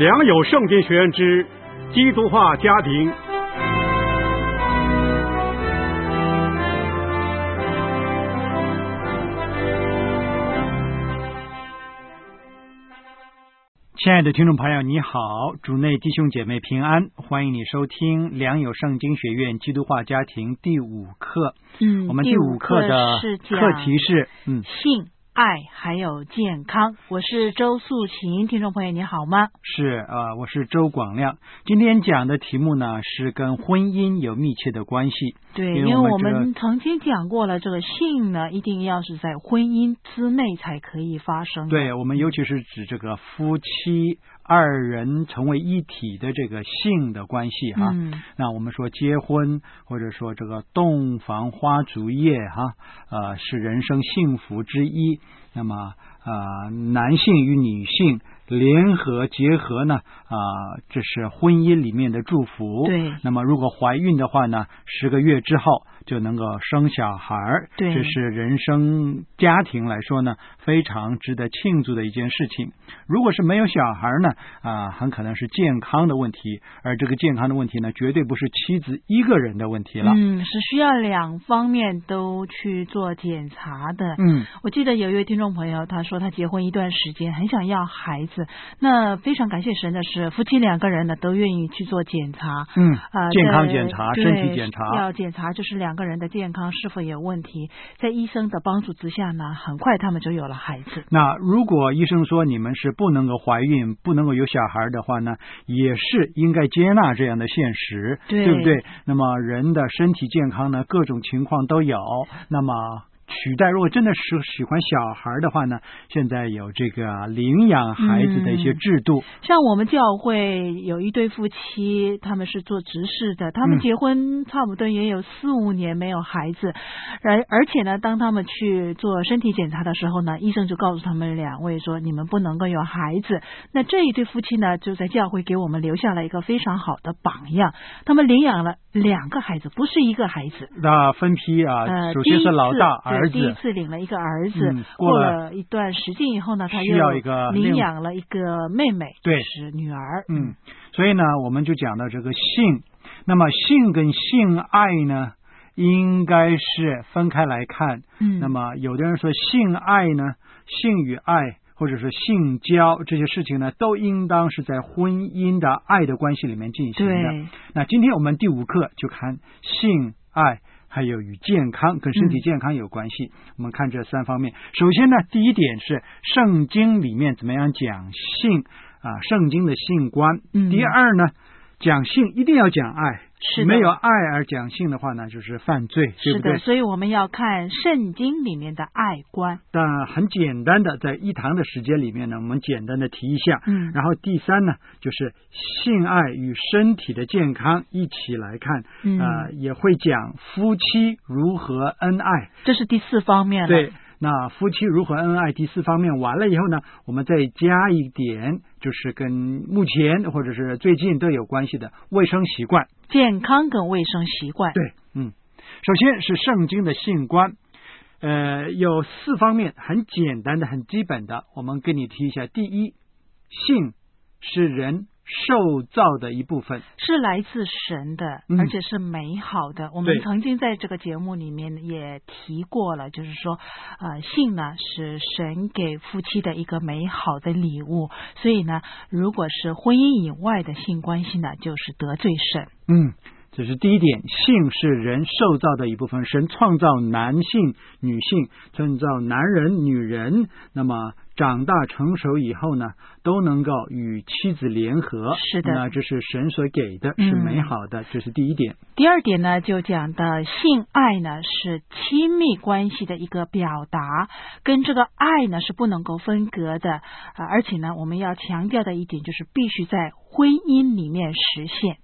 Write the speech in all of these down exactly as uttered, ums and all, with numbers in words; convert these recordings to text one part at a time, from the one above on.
良友圣经学院之基督化家庭。 亲爱的听众朋友，你好，主内弟兄姐妹平安，欢迎你收听良友圣经学院基督化家庭第五课。 嗯， 我们第五课的课题是嗯性、爱还有健康。我是周素琴，听众朋友你好吗？ 是呃，我是周广亮。今天讲的题目呢是跟婚姻有密切的关系。 对，因为我们曾经讲过了，这个性呢一定要是在婚姻之内才可以发生的。 对，我们尤其是指这个夫妻二人成为一体的这个性的关系哈。 嗯， 那我们说结婚或者说这个洞房花烛夜哈，呃，是人生幸福之一。那么呃，男性与女性联合结合呢，啊、呃，这是婚姻里面的祝福。 对。 那么如果怀孕的话呢，十个月之后就能够生小孩。 对。 这是人生家庭来说呢，非常值得庆祝的一件事情。如果是没有小孩呢，啊、呃，很可能是健康的问题，而这个健康的问题呢，绝对不是妻子一个人的问题了。 嗯，是需要两方面都去做检查的。 嗯， 我记得有一位听众朋友，他说他结婚一段时间，很想要孩子。那非常感谢神的是，夫妻两个人呢都愿意去做检查。 嗯， 呃、 健康检查、身体检查， 要检查就是两个人的健康是否有问题。在医生的帮助之下呢，很快他们就有了孩子。 那如果医生说你们是不能够怀孕、不能够有小孩的话呢，也是应该接纳这样的现实， 对， 对不对？那么人的身体健康呢，各种情况都有。那么取代，如果真的是喜欢小孩的话呢，现在有这个领养孩子的一些制度。 嗯、像我们教会有一对夫妻，他们是做执事的，他们结婚差不多也有四五年没有孩子，而而且呢，当他们去做身体检查的时候呢，医生就告诉他们两位说，你们不能够有孩子。那这一对夫妻呢，就在教会给我们留下了一个非常好的榜样。他们领养了两个孩子，不是一个孩子。 那分批啊， 呃、 首先是老大儿子。 第一次领了一个儿子、 嗯、 过, 过了一段时间以后呢，他又领养了一个妹妹， 对， 是女儿。 嗯，所以呢，我们就讲到这个性。那么性跟性爱呢，应该是分开来看。 嗯， 那么有的人说性爱呢，性与爱或者是性交这些事情呢，都应当是在婚姻的爱的关系里面进行的。 对。 那今天我们第五课就看性爱。还有与健康跟身体健康有关系、嗯、我们看这三方面。首先呢，第一点是圣经里面怎么样讲性啊，圣经的性观、嗯、第二呢，讲性一定要讲爱， 是没有爱而讲性的话呢，就是犯罪，对不对？ 是的，所以我们要看圣经里面的爱观。 但很简单的，在一堂的时间里面呢，我们简单的提一下。 嗯， 然后第三呢，就是性爱与身体的健康一起来看。 嗯， 呃，也会讲夫妻如何恩爱， 这是第四方面了。 对。那夫妻如何恩爱第四方面完了以后呢，我们再加一点，就是跟目前或者是最近都有关系的卫生习惯， 健康跟卫生习惯。 对，嗯，首先是圣经的性观，呃，有四方面，很简单的、很基本的，我们跟你提一下。第一，性是人受造的一部分， 是来自神的、嗯、而且是美好的。我们曾经在这个节目里面也提过了，就是说呃，性呢是神给夫妻的一个美好的礼物，所以呢，如果是婚姻以外的性关系呢，就是得罪神。 嗯，这是第一点，性是人受造的一部分，神创造男性女性，创造男人女人，那么长大成熟以后呢，都能够与妻子联合。 是的， 那这是神所给的，是美好的、嗯、这是第一点。 第二点呢，就讲的性爱呢是亲密关系的一个表达，跟这个爱呢是不能够分隔的、呃、而且呢我们要强调的一点就是必须在婚姻里面实现。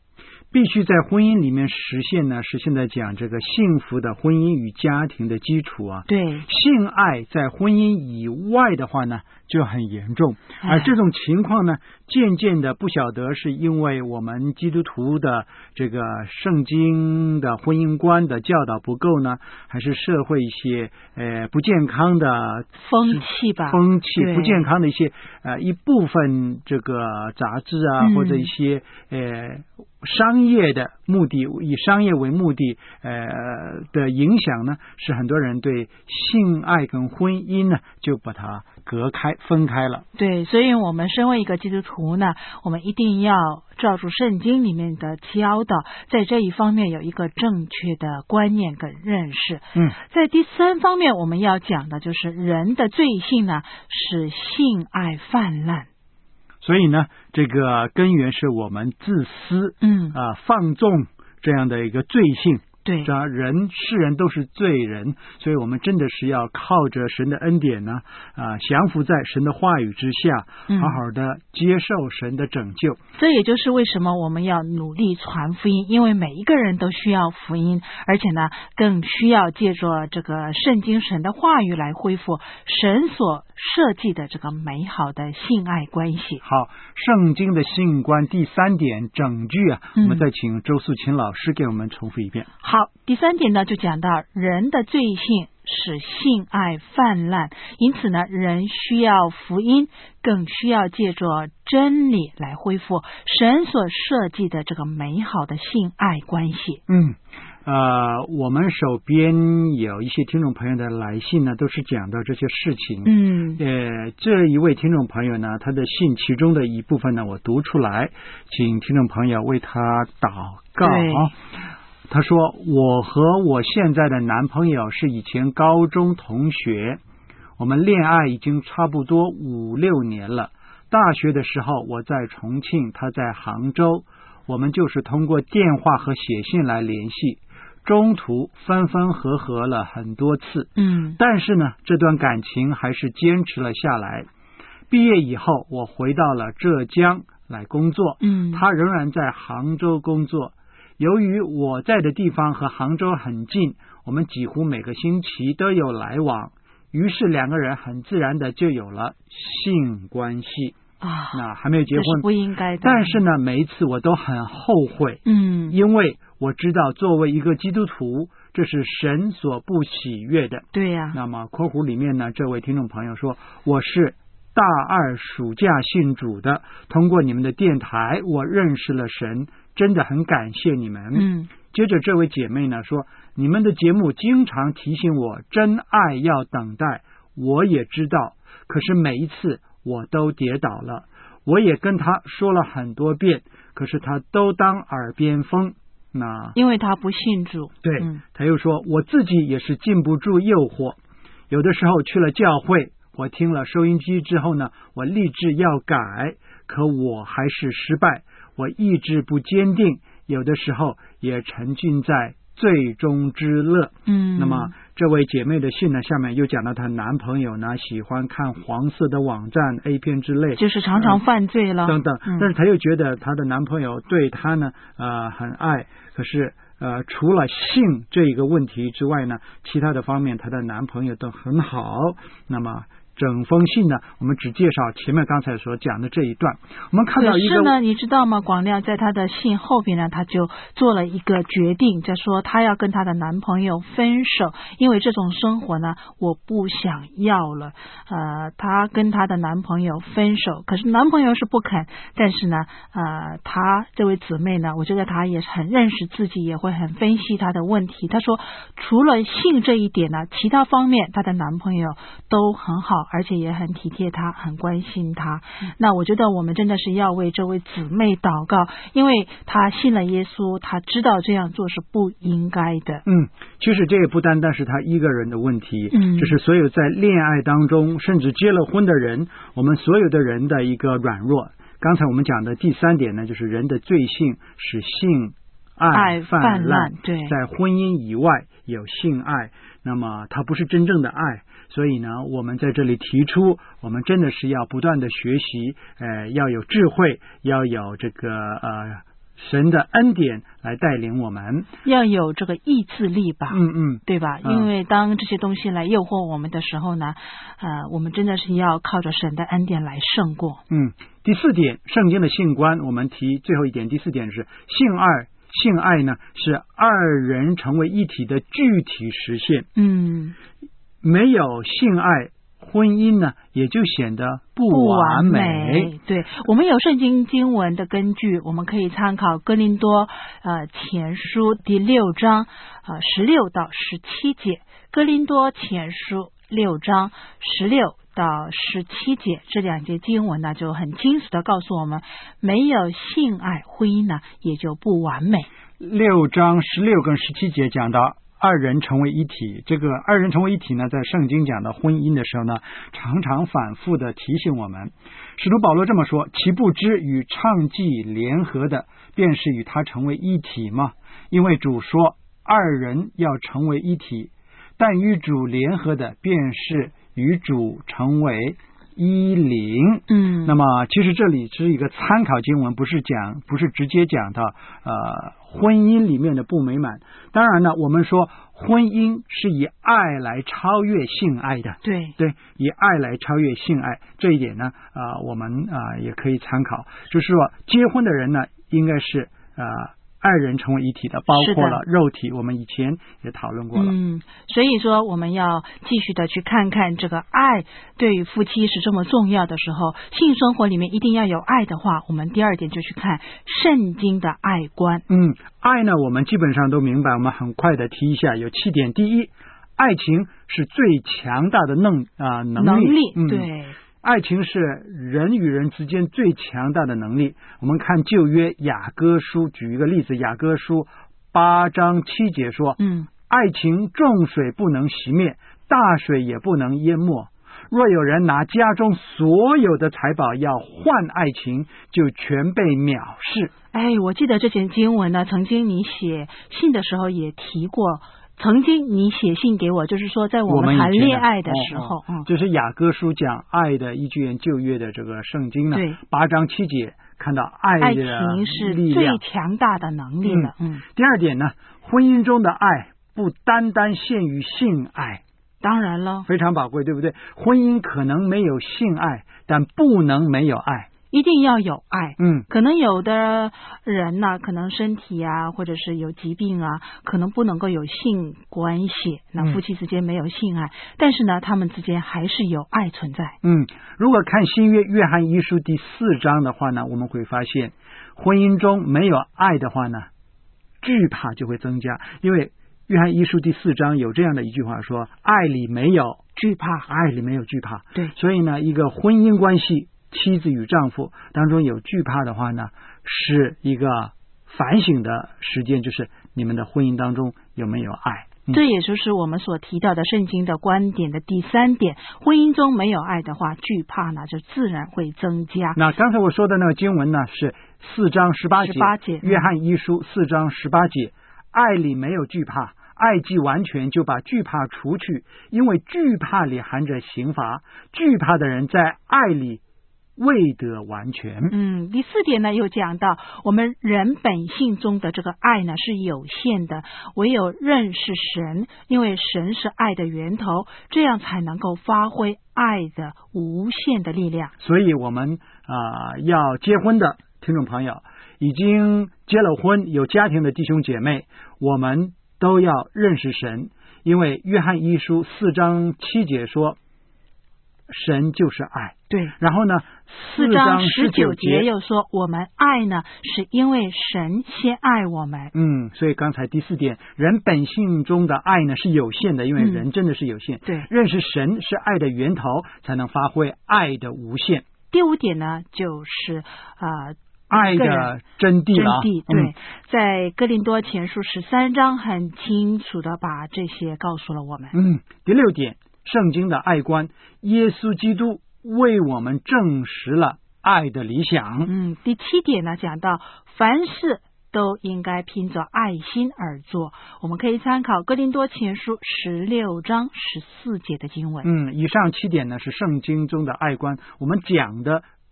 必须在婚姻里面实现呢，是现在讲这个幸福的婚姻与家庭的基础啊。 对， 性爱在婚姻以外的话呢，就很严重。而这种情况呢，渐渐的不晓得是因为我们基督徒的这个圣经的婚姻观的教导不够呢，还是社会一些呃不健康的风气吧？ 风气不健康的一些呃一部分这个杂志啊，嗯、或者一些呃商业的目的，以商业为目的呃的影响呢，使很多人对性爱跟婚姻呢就把它隔开分开了。 对，所以我们身为一个基督徒呢，我们一定要照住圣经里面的教导，在这一方面有一个正确的观念跟认识。 嗯， 在第三方面我们要讲的就是人的罪性呢，使性爱泛滥。 所以呢，这个根源是我们自私， 嗯啊、呃，放纵这样的一个罪性。 对， 这人世人都是罪人，所以我们真的是要靠着神的恩典呢，啊、呃，降服在神的话语之下， 嗯、 好好的接受神的拯救。 这也就是为什么我们要努力传福音，因为每一个人都需要福音，而且呢，更需要借着这个圣经神的话语来恢复神所设计的这个美好的性爱关系。 好，圣经的性观第三点整句啊， 嗯、 我们再请周素琴老师给我们重复一遍。 好，第三点呢，就讲到人的罪性使性爱泛滥，因此呢，人需要福音，更需要借着真理来恢复神所设计的这个美好的性爱关系。 嗯。呃，我们手边有一些听众朋友的来信呢，都是讲到这些事情。 嗯， 呃，这一位听众朋友呢，他的信其中的一部分呢，我读出来，请听众朋友为他祷告啊。他说：“我和我现在的男朋友是以前高中同学，我们恋爱已经差不多五六年了。大学的时候我在重庆，他在杭州，我们就是通过电话和写信来联系。”中途分分合合了很多次， 嗯， 但是呢，这段感情还是坚持了下来。毕业以后，我回到了浙江来工作， 嗯， 他仍然在杭州工作。由于我在的地方和杭州很近，我们几乎每个星期都有来往，于是两个人很自然的就有了性关系。 啊， 那还没有结婚， 这是不应该的。 但是呢，每一次我都很后悔， 嗯， 因为我知道作为一个基督徒，这是神所不喜悦的。 对呀、啊。 那么括弧里面呢，这位听众朋友说，我是大二暑假信主的，通过你们的电台，我认识了神，真的很感谢你们。 嗯。 接着这位姐妹呢说，你们的节目经常提醒我，真爱要等待，我也知道，可是每一次我都跌倒了，我也跟他说了很多遍，可是他都当耳边风。那因为他不信主。 对、 嗯、 他又说，我自己也是禁不住诱惑，有的时候去了教会，我听了收音机之后呢，我立志要改，可我还是失败，我意志不坚定，有的时候也沉浸在最终之乐。 嗯， 那么这位姐妹的信呢，下面又讲到她男朋友呢喜欢看黄色的网站 A 片之类， 就是常常犯罪了、 呃、等等、 嗯、 但是她又觉得她的男朋友对她呢呃很爱，可是呃除了性这一个问题之外呢，其他的方面她的男朋友都很好。那么整封信呢，我们只介绍前面刚才所讲的这一段。我们看到一个， 可是呢，你知道吗？广亮在他的信后边呢，他就做了一个决定，就说他要跟他的男朋友分手，因为这种生活呢，我不想要了。呃，他跟他的男朋友分手，可是男朋友是不肯。但是呢，呃，他这位姊妹呢，我觉得他也很认识自己，也会很分析他的问题。他说，除了性这一点呢，其他方面他的男朋友都很好。而且也很体贴他，很关心他。那我觉得我们真的是要为这位姊妹祷告，因为他信了耶稣，他知道这样做是不应该的。 嗯，其实这也不单单是他一个人的问题， 嗯， 这是所有在恋爱当中，甚至结了婚的人，我们所有的人的一个软弱。刚才我们讲的第三点呢，就是人的罪性使性爱泛滥， 对， 在婚姻以外有性爱，那么它不是真正的爱。所以呢，我们在这里提出，我们真的是要不断的学习，呃，要有智慧，要有这个呃神的恩典来带领我们， 要有这个意志力吧， 嗯嗯， 对吧？ 嗯、 因为当这些东西来诱惑我们的时候呢，呃，我们真的是要靠着神的恩典来胜过。 嗯，第四点，圣经的性观，我们提最后一点，第四点是性爱。性爱呢是二人成为一体的具体实现。 嗯， 没有性爱，婚姻呢也就显得不完美。 不完美对，我们有圣经经文的根据，我们可以参考哥林多呃前书第六章呃十六到十七节，哥林多前书六章十六到十七节这两节经文呢，就很清楚的告诉我们，没有性爱，婚姻呢也就不完美。 六章十六跟十七节讲到二人成为一体，这个二人成为一体呢，在圣经讲到婚姻的时候呢，常常反复的提醒我们。使徒保罗这么说：其不知与娼妓联合的，便是与他成为一体吗？因为主说二人要成为一体，但与主联合的，便是与主成为一灵。 嗯， 那么其实这里是一个参考经文，不是讲，不是直接讲到呃婚姻里面的不美满。当然呢，我们说婚姻是以爱来超越性爱的， 对对，以爱来超越性爱，这一点呢，啊、呃，我们啊、呃、也可以参考。就是说，结婚的人呢，应该是呃。二人成为一体的，包括了肉体，我们以前也讨论过了。 嗯，所以说我们要继续的去看看这个爱对于夫妻是这么重要的时候，性生活里面一定要有爱的话，我们第二点就去看圣经的爱观。 嗯，爱呢，我们基本上都明白，我们很快的提一下，有七点。第一，爱情是最强大的能啊、呃、能力， 能力， 嗯、 对。 爱情是人与人之间最强大的能力。我们看旧约雅歌书，举一个例子，雅歌书八章七节说， 嗯， 爱情众水不能熄灭，大水也不能淹没。若有人拿家中所有的财宝要换爱情，就全被藐视。 哎，我记得这节经文呢，曾经你写信的时候也提过。曾经你写信给我，就是说在我们谈恋爱的时候， 嗯，就是雅歌书讲爱的依据言旧约的这个圣经呢， 对， 八章七节看到爱的爱情是最强大的能力了。嗯， 嗯第二点呢，婚姻中的爱不单单限于性爱， 当然了， 非常宝贵，对不对？婚姻可能没有性爱，但不能没有爱。 一定要有爱。 嗯， 可能有的人呢，可能身体啊，或者是有疾病啊，可能不能够有性关系，那夫妻之间没有性爱，嗯、但是呢，他们之间还是有爱存在。 嗯，如果看新约约翰一书第四章的话呢，我们会发现，婚姻中没有爱的话呢，惧怕就会增加，因为约翰一书第四章有这样的一句话说：“爱里没有惧怕，爱里没有惧怕。” 对， 所以呢，一个婚姻关系。妻子与丈夫当中有惧怕的话呢，是一个反省的时间，就是你们的婚姻当中有没有爱。 嗯、这也就是我们所提到的圣经的观点的第三点，婚姻中没有爱的话，惧怕呢就自然会增加。 那刚才我说的那个经文呢，是四章十八节， 十八节约翰一书四章十八节，爱里没有惧怕，爱既完全，就把惧怕除去，因为惧怕里含着刑罚，惧怕的人在爱里未得完全。 嗯，第四点呢，又讲到我们人本性中的这个爱呢是有限的，唯有认识神，因为神是爱的源头，这样才能够发挥爱的无限的力量。 所以我们啊、呃、要结婚的听众朋友，已经结了婚有家庭的弟兄姐妹，我们都要认识神，因为约翰一书四章七节说神就是爱。 对， 然后呢， 四章十九节又说，我们爱呢，是因为神先爱我们。 嗯，所以刚才第四点，人本性中的爱呢是有限的，因为人真的是有限。 嗯、对， 认识神是爱的源头，才能发挥爱的无限。 第五点呢，就是啊。呃爱的真谛了， 真谛对、嗯，在哥林多前书十三章很清楚的把这些告诉了我们。 嗯，第六点，圣经的爱观，耶稣基督为我们证实了爱的理想。 嗯，第七点呢，讲到凡事都应该凭着爱心而做，我们可以参考哥林多前书十六章十四节的经文。 嗯，以上七点呢是圣经中的爱观，我们讲的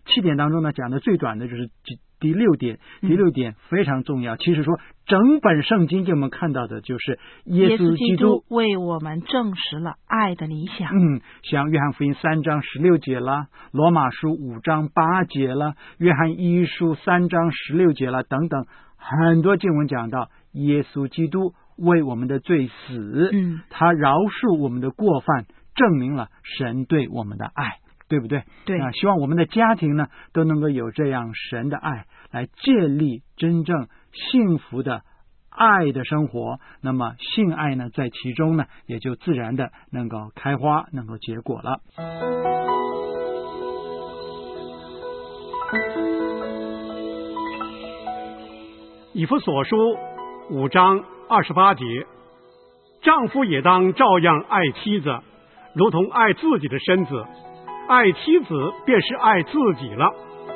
七点当中呢，讲的最短的就是第六点，第六点非常重要。嗯、其实说整本圣经给我们看到的就是耶稣基督为我们证实了爱的理想。 嗯，像约翰福音三章十六节啦，罗马书五章八节啦，约翰一书三章十六节啦，等等，很多经文讲到耶稣基督为我们的罪死， 嗯， 他饶恕我们的过犯，证明了神对我们的爱。对不对？ 对啊，希望我们的家庭呢都能够有这样神的爱，来建立真正幸福的爱的生活。那么性爱呢，在其中呢，也就自然的能够开花，能够结果了。 以弗所书五章二十八节，丈夫也当照样爱妻子，如同爱自己的身子。爱妻子便是爱自己了。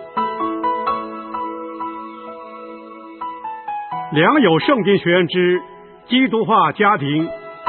良友圣经学院之基督化家庭。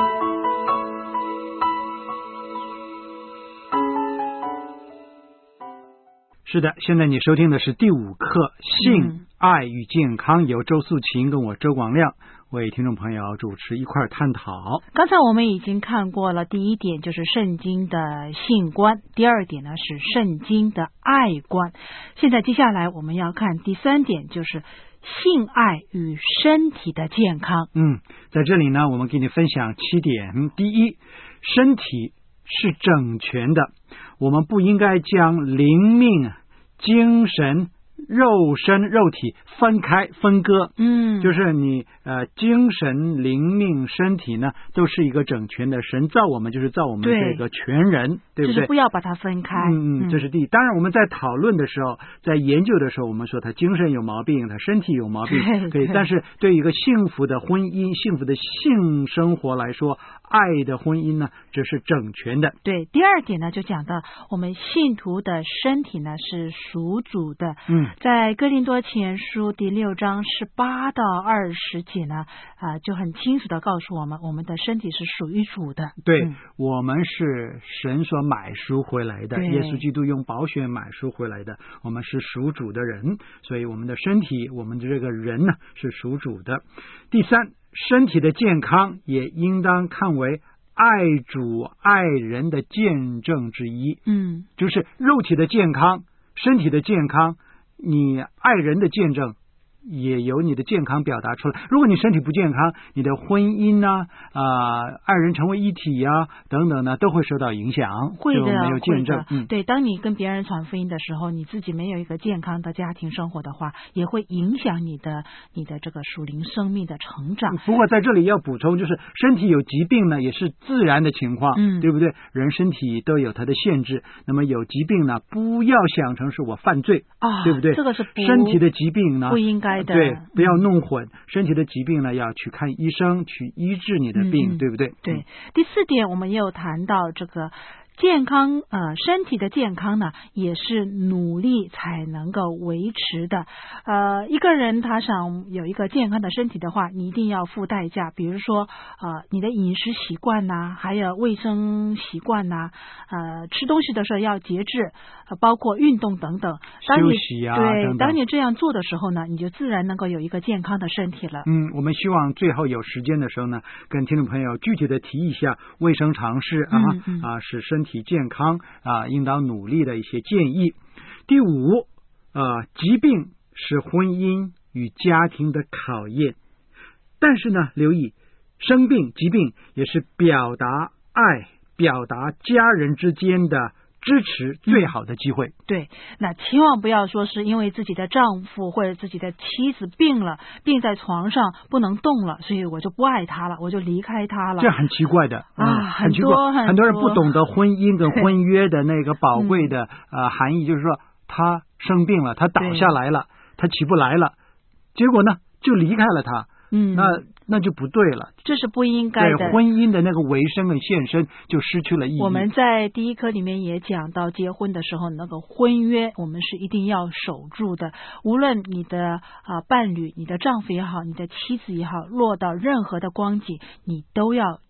是的，现在你收听的是第五课性、 嗯、 爱与健康，由周素琴跟我周广亮为听众朋友主持一块探讨。 刚才我们已经看过了，第一点就是圣经的性观，第二点呢是圣经的爱观。现在接下来我们要看第三点，就是性爱与身体的健康。 嗯，在这里呢，我们给你分享七点。第一，身体是整全的，我们不应该将灵命、精神、肉身、肉体分开分割。 嗯， 就是你呃，精神、灵命、身体呢，都是一个整全的。神造我们就是造我们这个全人， 对, 对不对？ 就是不要把它分开。 嗯嗯，这是第一。当然我们在讨论的时候，在研究的时候，我们说他精神有毛病，他身体有毛病， 对对。但是对于一个幸福的婚姻、幸福的性生活来说，爱的婚姻呢，这是整全的。 对，第二点呢，就讲到我们信徒的身体呢是属主的。 嗯， 在哥林多前书第六章十八到二十节呢，啊、呃，就很清楚的告诉我们，我们的身体是属于主的。 对、 嗯， 我们是神所买赎回来的，耶稣基督用宝血买赎回来的，我们是属主的人，所以我们的身体，我们的这个人呢是属主的。第三，身体的健康也应当看为爱主爱人的见证之一。 嗯， 就是肉体的健康，身体的健康，你爱人的见证也由你的健康表达出来。如果你身体不健康，你的婚姻呢、啊、呃，爱人成为一体呀、啊、等等呢，都会受到影响。 会的， 没有见证。嗯， 对，当你跟别人传福音的时候，你自己没有一个健康的家庭生活的话，也会影响你的你的这个属灵生命的成长。 不过在这里要补充，就是身体有疾病呢，也是自然的情况， 嗯， 对不对？人身体都有它的限制。那么有疾病呢，不要想成是我犯罪啊， 对不对？ 这个是不身体的疾病呢， 不应该的。 对，不要弄混。身体的疾病呢，要去看医生，去医治你的病， 嗯、 对不对？ 对、 嗯。 第四点，我们也有谈到这个健康，呃，身体的健康呢，也是努力才能够维持的。呃，一个人他想有一个健康的身体的话，你一定要付代价，比如说，呃，你的饮食习惯呐，还有卫生习惯呐，呃，吃东西的时候要节制，呃、包括运动等等。当你休息啊， 对等等， 当你这样做的时候呢，你就自然能够有一个健康的身体了。 嗯，我们希望最后有时间的时候呢，跟听众朋友具体的提一下卫生常识啊、 嗯嗯、 啊，使身体健康啊，应当努力的一些建议。第五，呃，疾病是婚姻与家庭的考验，但是呢，留意生病、疾病也是表达爱、表达家人之间的支持最好的机会、嗯、 对，那千万不要说是因为自己的丈夫或者自己的妻子病了，病在床上不能动了，所以我就不爱他了，我就离开他了。 这很奇怪的啊、 嗯，很奇怪， 很多很多人不懂得婚姻跟婚约的那个宝贵的、 嗯、 呃含义，就是说他生病了，他倒下来了，他起不来了，结果呢就离开了他。 嗯， 那那就不对了， 这是不应该的。 对，婚姻的那个维生跟献身就失去了意义。 我们在第一课里面也讲到，结婚的时候那个婚约，我们是一定要守住的。无论你的啊、呃、伴侣、你的丈夫也好，你的妻子也好，落到任何的光景，你都要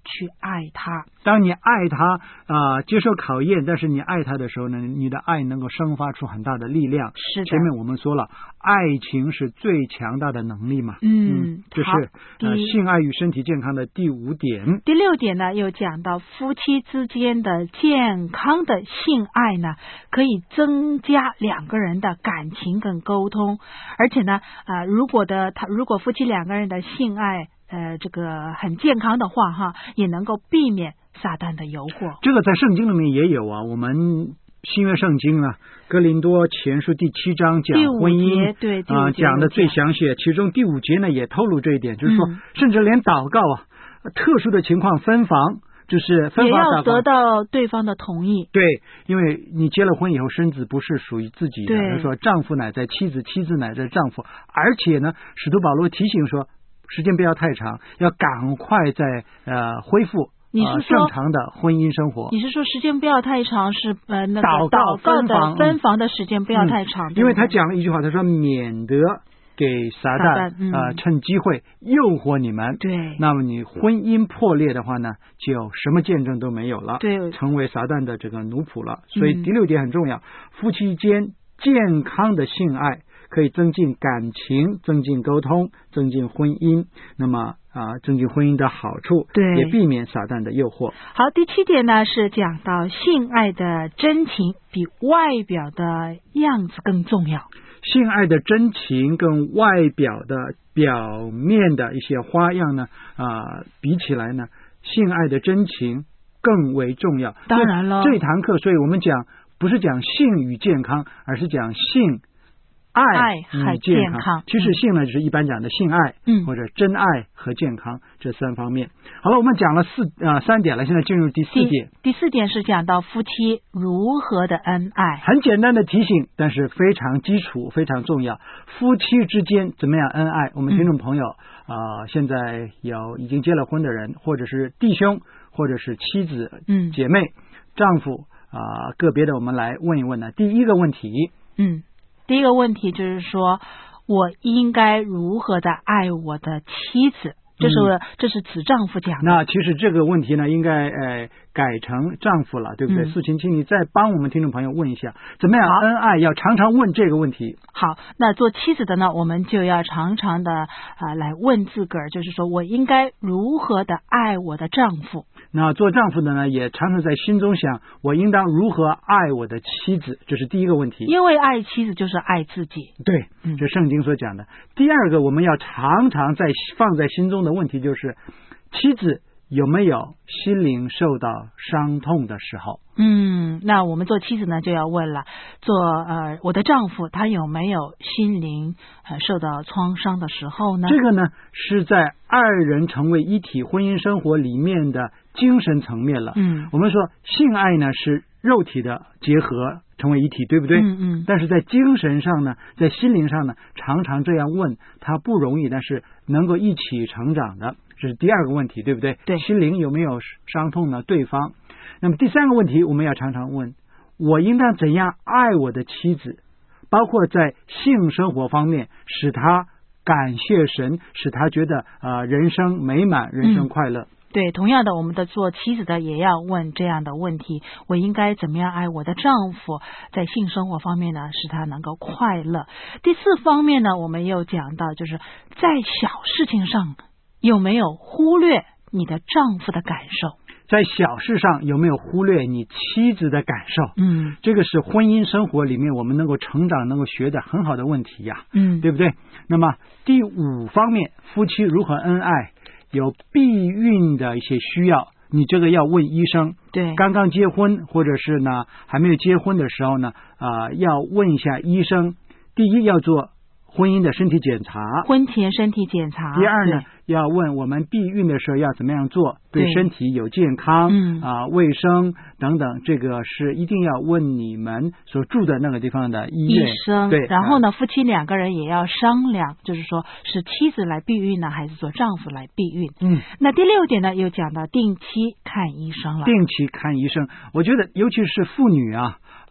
去爱他。 当你爱他啊、呃，接受考验，但是你爱他的时候呢，你的爱能够生发出很大的力量。 是的， 前面我们说了，爱情是最强大的能力嘛。 嗯， 嗯这是呃性爱与身体健康的第五点。 第六点呢，又讲到夫妻之间的健康的性爱呢，可以增加两个人的感情跟沟通，而且呢，啊、呃，如果的他如果夫妻两个人的性爱呃这个很健康的话哈，也能够避免撒旦的诱惑。 这个在圣经里面也有啊，我们新约圣经啊，哥林多前书第七章讲婚姻， 对啊、呃、讲的最详细，其中第五节呢也透露这一点，就是说，嗯、甚至连祷告啊，特殊的情况分房，就是分房也要得到对方的同意。 对，因为你结了婚以后，身子不是属于自己的，就是说丈夫乃在妻子，妻子乃在丈夫，而且呢，使徒保罗提醒说，时间不要太长，要赶快在呃恢复。 你是说、呃、 正常的婚姻生活？ 你是说时间不要太长，是呃那个祷告分房分房的时间不要太长？ 嗯、因为他讲了一句话，他说免得给撒旦啊、嗯呃、趁机会诱惑你们。 对， 那么你婚姻破裂的话呢，就什么见证都没有了， 对， 成为撒旦的这个奴仆了。所以第六点很重要，嗯、夫妻间健康的性爱可以增进感情，增进沟通，增进婚姻。那么啊，增进婚姻的好处， 对， 也避免撒旦的诱惑。 好，第七点呢是讲到性爱的真情比外表的样子更重要。 性爱的真情跟外表的表面的一些花样呢，啊，比起来呢，性爱的真情更为重要。 当然了， 这堂课，所以我们讲不是讲性与健康，而是讲性。爱与健康，其实性呢，就是一般讲的性爱， 嗯， 或者真爱和健康这三方面。好了，我们讲了四呃三点了，现在进入第四点。 第, 第四点是讲到夫妻如何的恩爱， 很简单的提醒，但是非常基础，非常重要。夫妻之间怎么样恩爱？我们听众朋友啊、呃，现在有已经结了婚的人，或者是弟兄，或者是妻子、 嗯， 姐妹、丈夫啊、呃，个别的我们来问一问呢。第一个问题， 嗯。第一个问题就是说，我应该如何的爱我的妻子？这是、嗯、这是子丈夫讲的。 那其实这个问题呢，应该呃改成丈夫了，对不对？素琴，请你再帮我们听众朋友问一下，怎么样恩爱？要常常问这个问题。 好，那做妻子的呢，我们就要常常的啊、呃、来问自个儿，就是说我应该如何的爱我的丈夫。 那做丈夫的呢，也常常在心中想，我应当如何爱我的妻子，这是第一个问题。 因为爱妻子就是爱自己。 对，这圣经所讲的。嗯、第二个，我们要常常在放在心中的问题就是，妻子有没有心灵受到伤痛的时候？ 嗯，那我们做妻子呢，就要问了，做呃我的丈夫他有没有心灵呃受到创伤的时候呢？ 这个呢，是在二人成为一体婚姻生活里面的精神层面了。 嗯， 我们说性爱呢是肉体的结合成为一体，对不对？ 嗯嗯。 但是在精神上呢，在心灵上呢，常常这样问，它不容易，但是能够一起成长的，这是第二个问题，对不对？ 对。 心灵有没有伤痛呢？对方。那么第三个问题，我们要常常问，我应当怎样爱我的妻子？包括在性生活方面，使他感谢神，使他觉得啊、呃、人生美满，人生快乐。 嗯，对，同样的，我们的做妻子的也要问这样的问题：我应该怎么样爱我的丈夫？在性生活方面呢，使他能够快乐。第四方面呢，我们又讲到，就是在小事情上有没有忽略你的丈夫的感受？ 在小事上有没有忽略你妻子的感受？ 嗯， 这个是婚姻生活里面我们能够成长、能够学的很好的问题呀。 嗯， 对不对？那么第五方面，夫妻如何恩爱？有避孕的一些需要，你这个要问医生。 对， 刚刚结婚或者是呢还没有结婚的时候呢，啊、呃，要问一下医生。第一，要做婚姻的身体检查， 婚前身体检查。 第二呢，要问我们避孕的时候要怎么样做，对身体有健康， 嗯啊、卫生等等，这个是一定要问你们所住的那个地方的医院医生。 对， 然后呢，呃、夫妻两个人也要商量，就是说是妻子来避孕呢，还是说丈夫来避孕？ 嗯， 那第六点呢，又讲到定期看医生了。 定期看医生，我觉得尤其是妇女啊。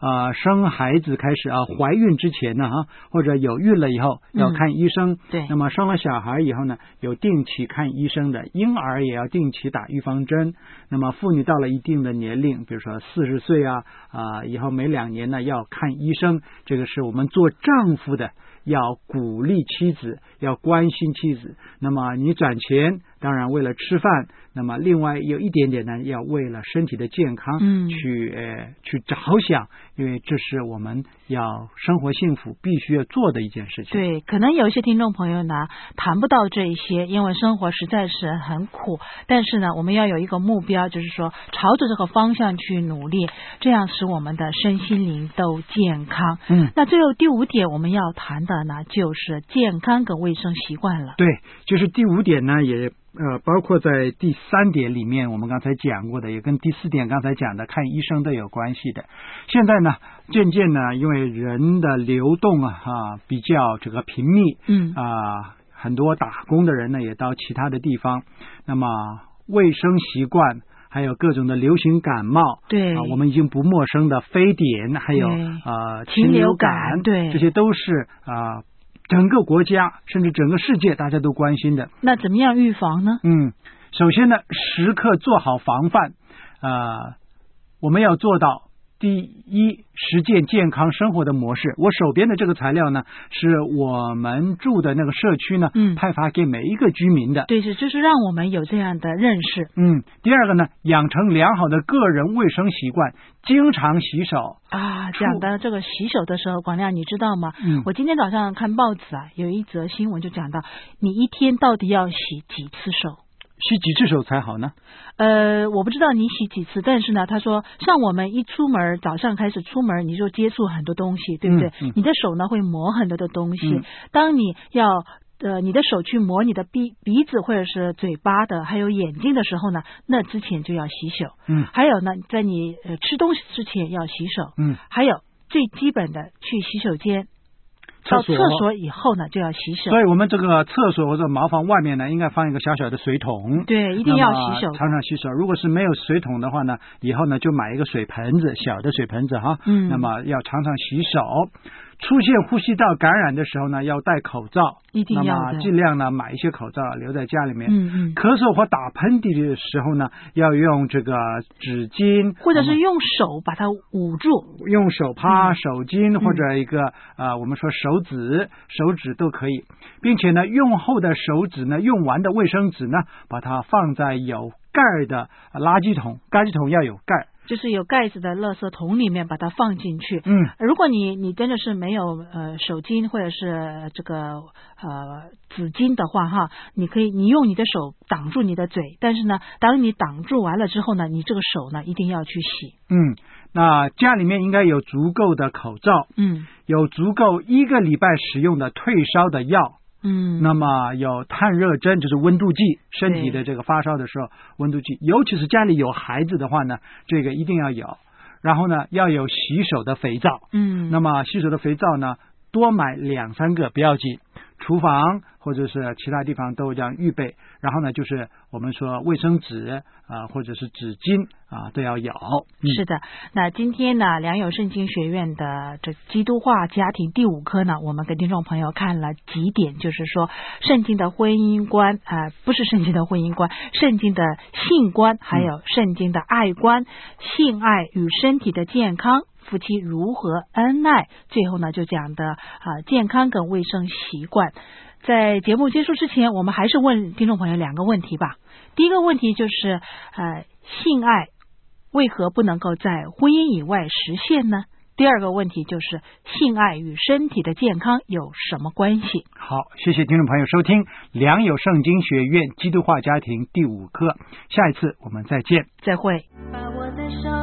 呃生孩子开始啊，怀孕之前呢哈，或者有孕了以后要看医生。 嗯、对。 那么生了小孩以后呢，有定期看医生的，婴儿也要定期打预防针。那么妇女到了一定的年龄，比如说四十岁啊啊、呃，以后每两年呢要看医生。这个是我们做丈夫的要鼓励妻子，要关心妻子。那么你赚钱当然为了吃饭，那么另外有一点点呢，要为了身体的健康去、嗯、呃去着想，因为这是我们要生活幸福必须要做的一件事情。 对，可能有一些听众朋友呢谈不到这一些，因为生活实在是很苦，但是呢我们要有一个目标，就是说朝着这个方向去努力，这样使我们的身心灵都健康。 嗯， 那最后第五点我们要谈的呢就是健康跟卫生习惯了。 对，就是第五点呢也呃，包括在第三点里面我们刚才讲过的，也跟第四点刚才讲的看医生都有关系的。现在呢渐渐呢因为人的流动啊哈比较这个频密， 嗯啊、呃、很多打工的人呢也到其他的地方，那么卫生习惯还有各种的流行感冒， 对、 啊、我们已经不陌生的非典，还有呃禽流感， 对， 这些都是啊、呃、整个国家甚至整个世界大家都关心的。 那怎么样预防呢？ 嗯，首先呢，时刻做好防范，呃，我们要做到第一，实践健康生活的模式。我手边的这个材料呢，是我们住的那个社区呢， 嗯， 派发给每一个居民的。 对，是就是让我们有这样的认识。 嗯，第二个呢，养成良好的个人卫生习惯，经常洗手。 啊，讲到这个洗手的时候，广亮你知道吗？ 嗯， 我今天早上看报纸啊，有一则新闻就讲到，你一天到底要洗几次手？ 洗几次手才好呢？ 呃，我不知道你洗几次，但是呢，他说，像我们一出门，早上开始出门，你就接触很多东西，对不对？ 嗯嗯、 你的手呢会磨很多的东西。 嗯、 当你要呃你的手去磨你的鼻鼻子或者是嘴巴的，还有眼睛的时候呢，那之前就要洗手。 嗯， 还有呢，在你呃吃东西之前要洗手。 嗯， 还有最基本的去洗手间。到厕所以后呢，就要洗手。 所以我们这个厕所或者茅房外面呢，应该放一个小小的水桶。 对，一定要洗手， 常常洗手。如果是没有水桶的话呢，以后呢就买一个水盆子，小的水盆子哈。 嗯。 那么要常常洗手。出现呼吸道感染的时候呢，要戴口罩， 一定要的。 那么尽量呢买一些口罩留在家里面。 嗯嗯。 咳嗽或打喷嚏的时候呢，要用这个纸巾， 或者是用手把它捂住， 用手帕、 嗯、 手巾或者一个啊、 嗯呃，我们说手指、手指都可以，并且呢，用后的手指呢，用完的卫生纸呢，把它放在有盖的垃圾桶，垃圾桶要有盖。 就是有盖子的垃圾桶里面把它放进去。 嗯， 如果你你真的是没有呃手巾或者是这个呃纸巾的话哈，你可以你用你的手挡住你的嘴，但是呢，当你挡住完了之后呢，你这个手呢一定要去洗。 嗯，那家里面应该有足够的口罩， 嗯， 有足够一个礼拜使用的退烧的药。 嗯， 那么有探热针，就是温度计，身体的这个发烧的时候温度计，尤其是家里有孩子的话呢，这个一定要有。然后呢，要有洗手的肥皂。 嗯，那么洗手的肥皂呢，多买两三个不要紧，厨房或者是其他地方都这样预备。然后呢，就是我们说卫生纸啊、呃，或者是纸巾啊、呃，都要有、 嗯。是的，那今天呢，良友圣经学院的这基督化家庭第五课呢，我们跟听众朋友看了几点，就是说圣经的婚姻观啊、呃，不是圣经的婚姻观，圣经的性观，还有圣经的爱观，嗯、性爱与身体的健康。夫妻如何恩爱，最后呢就讲的啊、呃、健康跟卫生习惯。在节目结束之前，我们还是问听众朋友两个问题吧。第一个问题就是呃性爱为何不能够在婚姻以外实现呢？第二个问题就是性爱与身体的健康有什么关系？ 好，谢谢听众朋友收听良友圣经学院基督化家庭第五课，下一次我们再见， 再会。 把我的手